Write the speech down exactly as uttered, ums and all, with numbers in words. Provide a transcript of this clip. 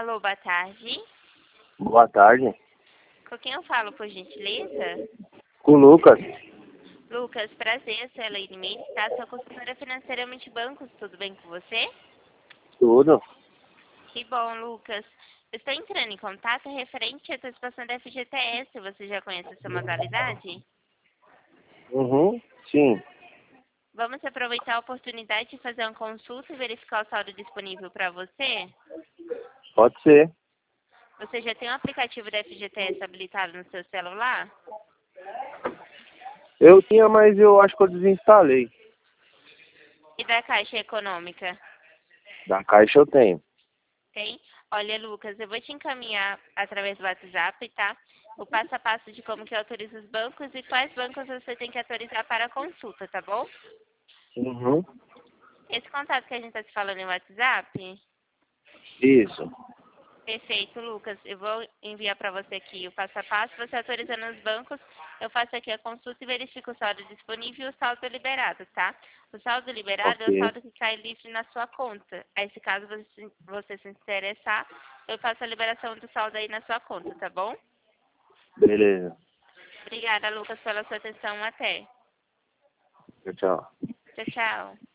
Alô, boa tarde. Boa tarde. Com quem eu falo, por gentileza? Com o Lucas. Lucas, prazer, sou a Elaine Mendes, tá? Sou consultora financeira Multibancos, tudo bem com você? Tudo. Que bom, Lucas. Eu estou entrando em contato referente à antecipação da F G T S. Você já conhece essa modalidade? Uhum. Sim. Vamos aproveitar a oportunidade de fazer uma consulta e verificar o saldo disponível para você? Pode ser. Você já tem o aplicativo da F G T S habilitado no seu celular? Eu tinha, mas eu acho que eu desinstalei. E da Caixa Econômica? Da Caixa eu tenho. Tem? Olha, Lucas, eu vou te encaminhar através do WhatsApp, tá? O passo a passo de como que autoriza os bancos e quais bancos você tem que autorizar para a consulta, tá bom? Uhum. Esse contato que a gente está se falando no WhatsApp? Isso. Perfeito, Lucas. Eu vou enviar para você aqui o passo a passo. Você autorizando os bancos, eu faço aqui a consulta e verifico o saldo disponível e o saldo liberado, tá? O saldo liberado é o Ok. saldo que cai livre na sua conta. Aí, se caso você, se- você se interessar, eu faço a liberação do saldo aí na sua conta, tá bom? Beleza. Obrigada, Lucas, pela sua atenção. Até. Tchau, tchau. Tchau, tchau.